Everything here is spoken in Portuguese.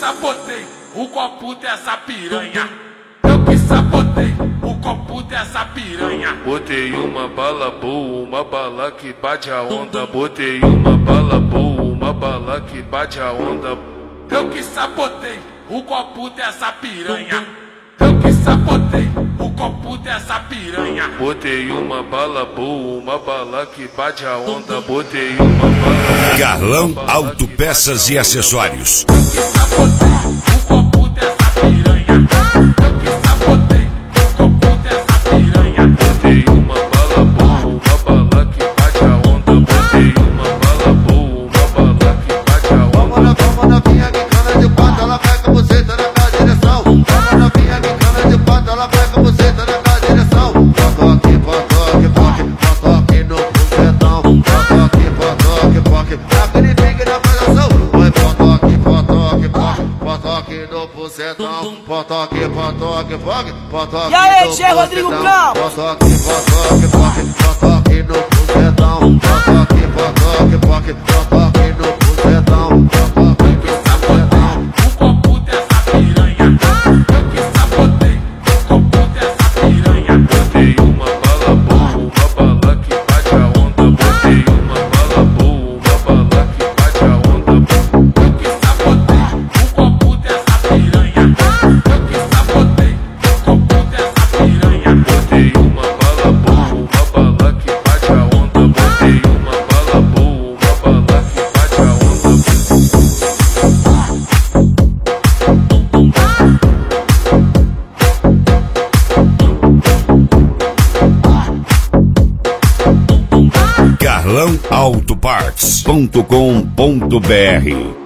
sabotei o copo dessa piranha. Eu que sabotei o copo dessa piranha. Botei uma bala boa, uma bala que bate a onda. Botei uma bala boa, uma bala que bate a onda. Eu que sabotei o copo dessa piranha. Eu que sabotei o copo dessa piranha. Botei uma bala boa, uma bala que bate a onda. Botei uma bala. Carlão Autopeças e Acessórios. Eu que sabotei o copo dessa piranha. Eu que sabotei o copo dessa piranha. Botei uma bala boa, uma bala que bate a onda. Botei uma bala boa, uma bala que bate a onda. Vamos novinha que cana de quatro, ela vai com você, tá na minha direção. Vamos novinha que cana de quatro, ela vai com você, tá na minha direção. Potoque, potoque, poque, potoque no bucetão. Potoque, potoque, poque, aquele pique na pegação. Oi, potoque, potoque, poque, potoque no bucetão. Potoque, potoque, poque, potoque. E aí, Che Rodrigo Campos? Potoque, potoque, poque, potoque no bucetão. Potoque, potoque, poque, potoque no bucetão. Eu que sabotei o copo dessa piranha. Eu que sabotei o copo dessa piranha. Botei uma bala boa, uma bala que bate a onda. Botei uma bala boa, uma bala que bate a onda. Eu que sabotei o copo dessa piranha. Eu que sabotei o copo dessa piranha. Botei uma bala boa, uma bala que bate a onda. Botei uma bala boa, uma bala que bate a onda. Carlão Autoparts.com.br